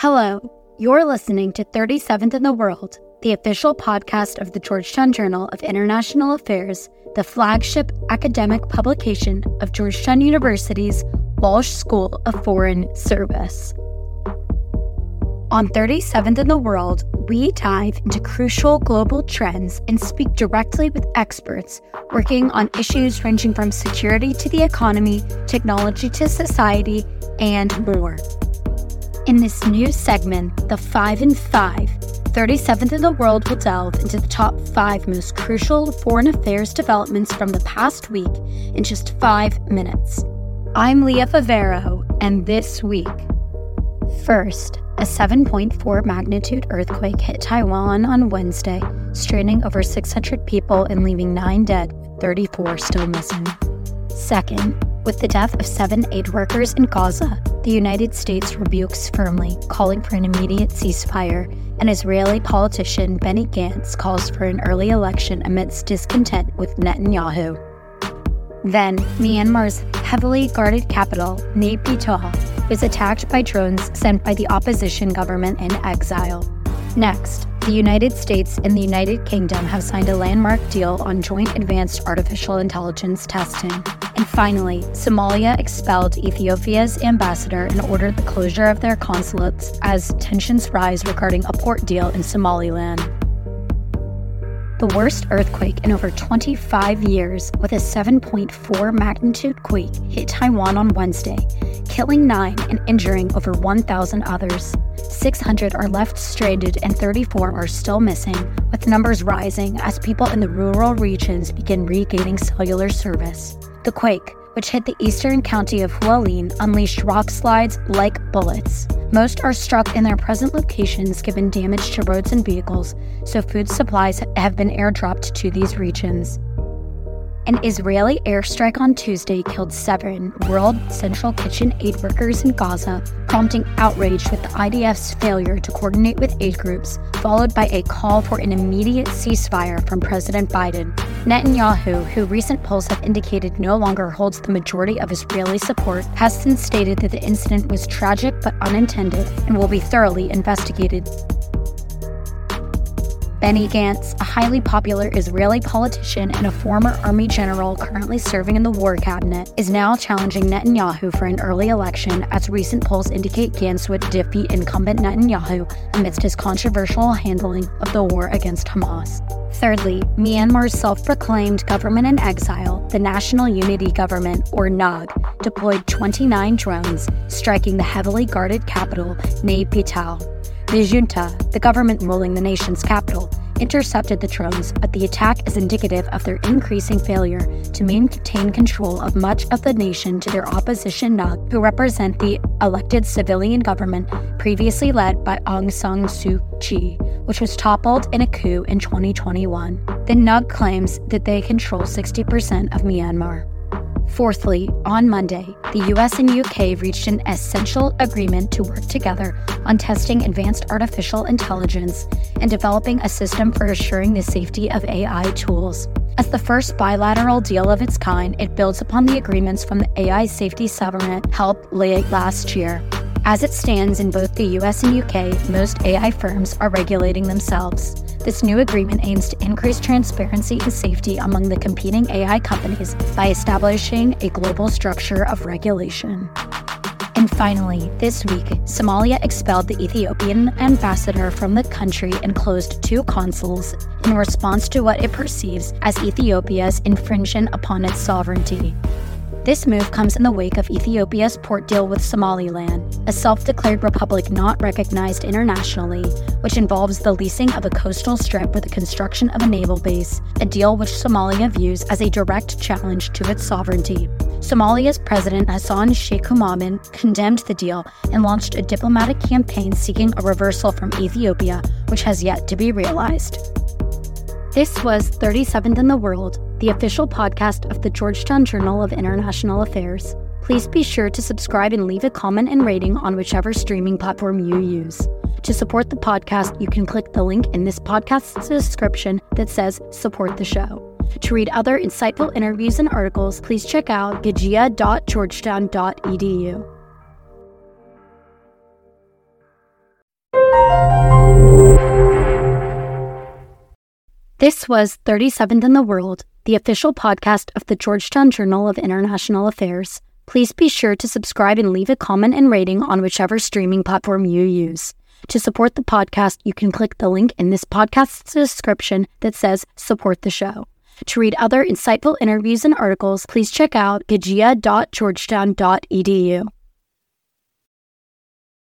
Hello, you're listening to 37th in the World, the official podcast of the Georgetown Journal of International Affairs, the flagship academic publication of Georgetown University's Walsh School of Foreign Service. On 37th in the World, we dive into crucial global trends and speak directly with experts working on issues ranging from security to the economy, technology to society, and more. In this new segment, the 5 in 5, 37th in the World will delve into the top 5 most crucial foreign affairs developments from the past week in just 5 minutes. I'm Leah Favero, and this week, first, a 7.4 magnitude earthquake hit Taiwan on Wednesday, straining over 600 people and leaving 9 dead, with 34 still missing. Second, with the death of 7 aid workers in Gaza, the United States rebukes firmly, calling for an immediate ceasefire, and Israeli politician Benny Gantz calls for an early election amidst discontent with Netanyahu. Then, Myanmar's heavily guarded capital, Naypyidaw, was attacked by drones sent by the opposition government in exile. Next, the United States and the United Kingdom have signed a landmark deal on joint advanced artificial intelligence testing. And finally, Somalia expelled Ethiopia's ambassador and ordered the closure of their consulates as tensions rise regarding a port deal in Somaliland. The worst earthquake in over 25 years, with a 7.4 magnitude quake, hit Taiwan on Wednesday, killing 9 and injuring over 1,000 others. 600 are left stranded and 34 are still missing, with numbers rising as people in the rural regions begin regaining cellular service. The quake, which hit the eastern county of Hualien, unleashed rock slides like bullets. Most are struck in their present locations given damage to roads and vehicles, so food supplies have been airdropped to these regions. An Israeli airstrike on Tuesday killed 7 World Central Kitchen aid workers in Gaza, prompting outrage with the IDF's failure to coordinate with aid groups, followed by a call for an immediate ceasefire from President Biden. Netanyahu, who recent polls have indicated no longer holds the majority of Israeli support, has since stated that the incident was tragic but unintended and will be thoroughly investigated. Benny Gantz, a highly popular Israeli politician and a former army general currently serving in the war cabinet, is now challenging Netanyahu for an early election, as recent polls indicate Gantz would defeat incumbent Netanyahu amidst his controversial handling of the war against Hamas. Thirdly, Myanmar's self-proclaimed government in exile, the National Unity Government, or NUG, deployed 29 drones, striking the heavily guarded capital, Naypyidaw. The junta, the government ruling the nation's capital, intercepted the drones, but the attack is indicative of their increasing failure to maintain control of much of the nation to their opposition NUG, who represent the elected civilian government previously led by Aung San Suu Kyi, which was toppled in a coup in 2021. The NUG claims that they control 60% of Myanmar. Fourthly, on Monday, the US and UK reached an essential agreement to work together on testing advanced artificial intelligence and developing a system for assuring the safety of AI tools. As the first bilateral deal of its kind, it builds upon the agreements from the AI Safety Summit held late last year. As it stands in both the US and UK, most AI firms are regulating themselves. This new agreement aims to increase transparency and safety among the competing AI companies by establishing a global structure of regulation. And finally, this week, Somalia expelled the Ethiopian ambassador from the country and closed 2 consuls in response to what it perceives as Ethiopia's infringement upon its sovereignty. This move comes in the wake of Ethiopia's port deal with Somaliland, a self-declared republic not recognized internationally, which involves the leasing of a coastal strip with the construction of a naval base, a deal which Somalia views as a direct challenge to its sovereignty. Somalia's President Hassan Sheikh Mohamud condemned the deal and launched a diplomatic campaign seeking a reversal from Ethiopia, which has yet to be realized. This was 37th in the World, the official podcast of the Georgetown Journal of International Affairs. Please be sure to subscribe and leave a comment and rating on whichever streaming platform you use. To support the podcast, you can click the link in this podcast's description that says "Support the show." To read other insightful interviews and articles, please check out gajia.georgetown.edu. This was 37th in the World, the official podcast of the Georgetown Journal of International Affairs. Please be sure to subscribe and leave a comment and rating on whichever streaming platform you use. To support the podcast, you can click the link in this podcast's description that says Support the Show. To read other insightful interviews and articles, please check out gajia.georgetown.edu.